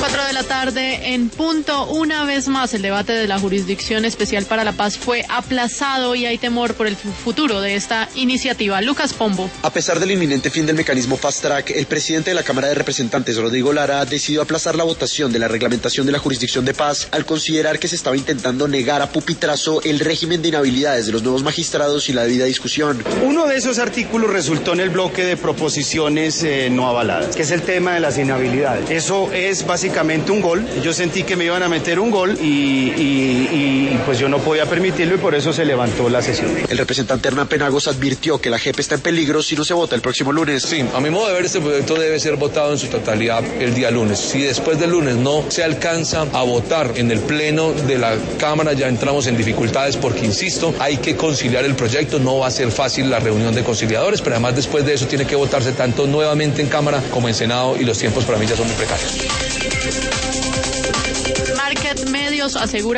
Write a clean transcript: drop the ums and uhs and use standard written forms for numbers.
4 de la tarde en punto. Una vez más, el debate de la Jurisdicción Especial para la Paz fue aplazado y hay temor por el futuro de esta iniciativa. Lucas Pombo. A pesar del inminente fin del mecanismo Fast Track, el presidente de la Cámara de Representantes, Rodrigo Lara, decidió aplazar la votación de la reglamentación de la Jurisdicción de Paz al considerar que se estaba intentando negar a pupitrazo el régimen de inhabilidades de los nuevos magistrados y la debida discusión. Uno de esos artículos resultó en el bloque de proposiciones no avaladas, que es el tema de las inhabilidades. Eso es básicamente un gol. Yo sentí que me iban a meter un gol y pues yo no podía permitirlo y por eso se levantó la sesión. El representante Hernán Penagos advirtió que la JEP está en peligro si no se vota el próximo lunes. Sí, a mi modo de ver, este proyecto debe ser votado en su totalidad el día lunes. Si después del lunes no se alcanza a votar en el pleno de la Cámara, ya entramos en dificultades porque, insisto, hay que conciliar el proyecto. No va a ser fácil la reunión de conciliadores, pero además después de eso tiene que votarse tanto nuevamente en Cámara como en Senado y los tiempos para mí ya son muy precarios. Market Medios asegura